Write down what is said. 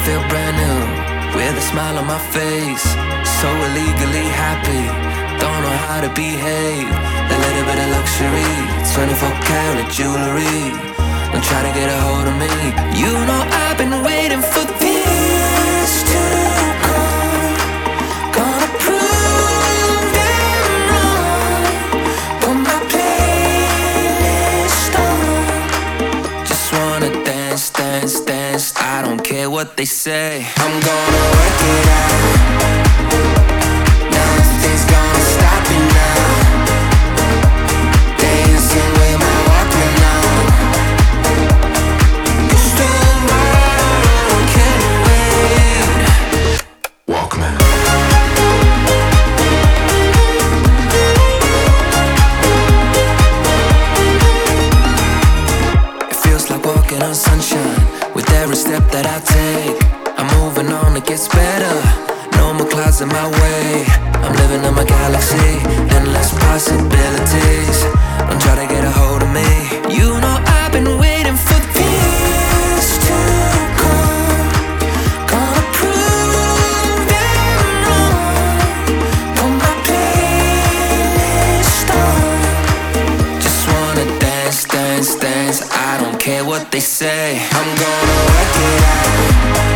feel brand new, with a smile on my face. So illegally happy, don't know how to behave. A little bit of luxury, 24 karat jewelry. Don't try to get a hold of me. You know I've been waiting for this to come. Gonna prove them wrong. Put my playlist on. Just wanna dance, dance, dance. I don't care what they say. I'm gonna work it out. Nothing's gonna stop me now. Dancing with my Walkman on. Cause tomorrow can't wait. Walkman. It feels like walking on sunshine with every step that I take. I'm moving on, it gets better. No more clouds in my way. I'm living in my galaxy, endless possibilities. Don't try to get a hold of me. You know I've been waiting for this to come. Gonna prove them wrong. Put my playlist on. Just wanna dance, dance, dance. I don't care what they say. I'm gonna work it out.